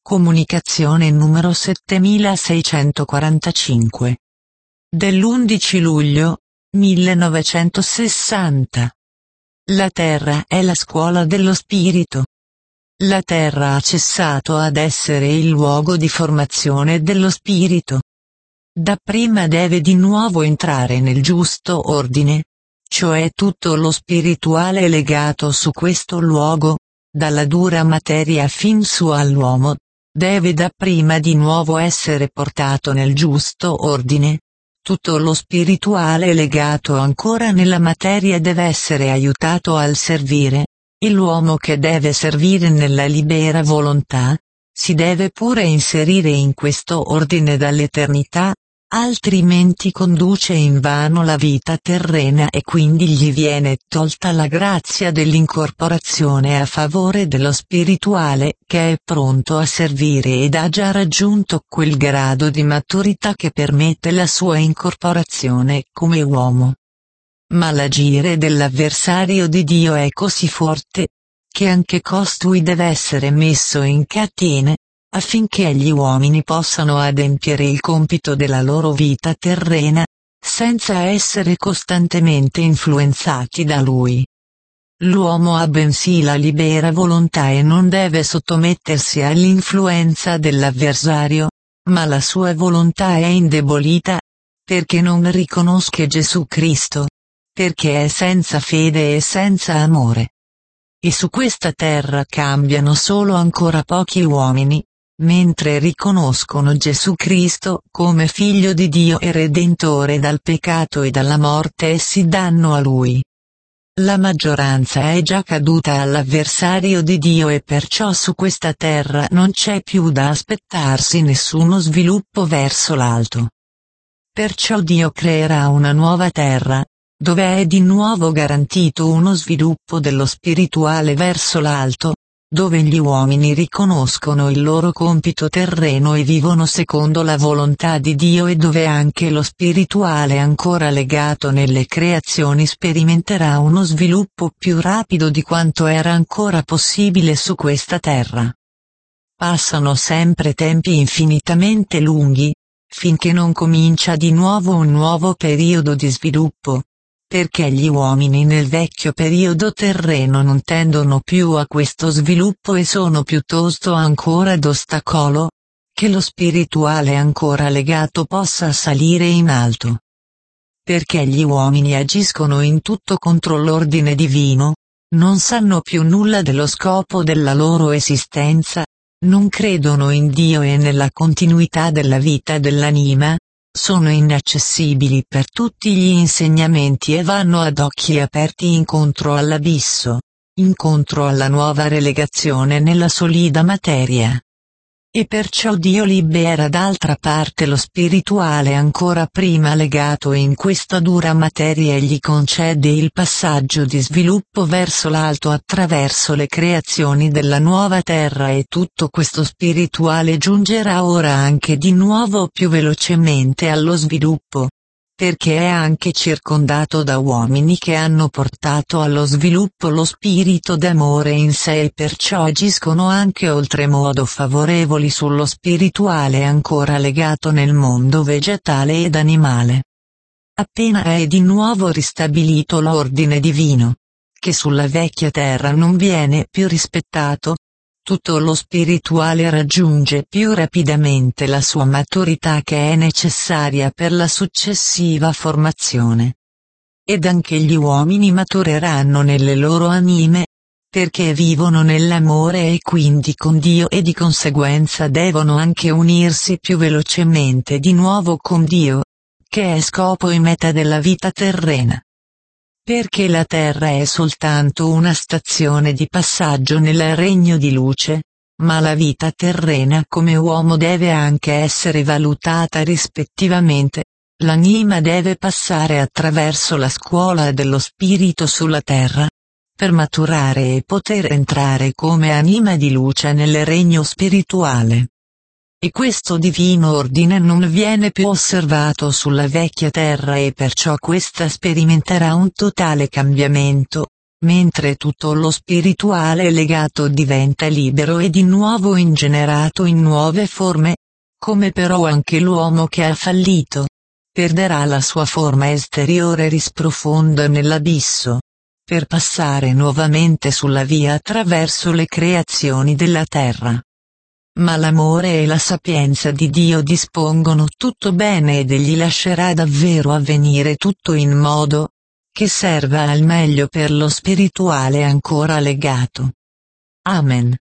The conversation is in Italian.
Comunicazione numero 7645. Dell'11 luglio 1960. La Terra è la scuola dello spirito. La Terra ha cessato ad essere il luogo di formazione dello spirito. Dapprima deve di nuovo entrare nel giusto ordine, cioè tutto lo spirituale legato su questo luogo, dalla dura materia fin su all'uomo, deve dapprima di nuovo essere portato nel giusto ordine. Tutto lo spirituale legato ancora nella materia deve essere aiutato al servire, e l'uomo che deve servire nella libera volontà, si deve pure inserire in questo ordine dall'eternità, altrimenti conduce invano la vita terrena e quindi gli viene tolta la grazia dell'incorporazione a favore dello spirituale che è pronto a servire ed ha già raggiunto quel grado di maturità che permette la sua incorporazione come uomo. Ma l'agire dell'avversario di Dio è così forte, che anche costui deve essere messo in catene, affinché gli uomini possano adempiere il compito della loro vita terrena, senza essere costantemente influenzati da lui. L'uomo ha bensì la libera volontà e non deve sottomettersi all'influenza dell'avversario, ma la sua volontà è indebolita, perché non riconosce Gesù Cristo, perché è senza fede e senza amore. E su questa terra cambiano solo ancora pochi uomini, mentre riconoscono Gesù Cristo come Figlio di Dio e Redentore dal peccato e dalla morte e si danno a Lui. La maggioranza è già caduta all'avversario di Dio e perciò su questa terra non c'è più da aspettarsi nessuno sviluppo verso l'alto. Perciò Dio creerà una nuova terra, dove è di nuovo garantito uno sviluppo dello spirituale verso l'alto, dove gli uomini riconoscono il loro compito terreno e vivono secondo la volontà di Dio e dove anche lo spirituale ancora legato nelle creazioni sperimenterà uno sviluppo più rapido di quanto era ancora possibile su questa terra. Passano sempre tempi infinitamente lunghi, finché non comincia di nuovo un nuovo periodo di sviluppo. Perché gli uomini nel vecchio periodo terreno non tendono più a questo sviluppo e sono piuttosto ancora d'ostacolo, che lo spirituale ancora legato possa salire in alto. Perché gli uomini agiscono in tutto contro l'ordine divino, non sanno più nulla dello scopo della loro esistenza, non credono in Dio e nella continuità della vita dell'anima, sono inaccessibili per tutti gli insegnamenti e vanno ad occhi aperti incontro all'abisso, incontro alla nuova relegazione nella solida materia. E perciò Dio libera d'altra parte lo spirituale ancora prima legato in questa dura materia e gli concede il passaggio di sviluppo verso l'alto attraverso le creazioni della nuova terra e tutto questo spirituale giungerà ora anche di nuovo più velocemente allo sviluppo, perché è anche circondato da uomini che hanno portato allo sviluppo lo spirito d'amore in sé e perciò agiscono anche oltremodo favorevoli sullo spirituale ancora legato nel mondo vegetale ed animale. Appena è di nuovo ristabilito l'ordine divino, che sulla vecchia terra non viene più rispettato, tutto lo spirituale raggiunge più rapidamente la sua maturità che è necessaria per la successiva formazione. Ed anche gli uomini matureranno nelle loro anime, perché vivono nell'amore e quindi con Dio e di conseguenza devono anche unirsi più velocemente di nuovo con Dio, che è scopo e meta della vita terrena. Perché la terra è soltanto una stazione di passaggio nel regno di luce, ma la vita terrena come uomo deve anche essere valutata rispettivamente, l'anima deve passare attraverso la scuola dello spirito sulla terra, per maturare e poter entrare come anima di luce nel regno spirituale. E questo divino ordine non viene più osservato sulla vecchia terra e perciò questa sperimenterà un totale cambiamento, mentre tutto lo spirituale legato diventa libero e di nuovo ingenerato in nuove forme, come però anche l'uomo che ha fallito perderà la sua forma esteriore e risprofonda nell'abisso, per passare nuovamente sulla via attraverso le creazioni della terra. Ma l'amore e la sapienza di Dio dispongono tutto bene ed egli lascerà davvero avvenire tutto in modo che serva al meglio per lo spirituale ancora legato. Amen.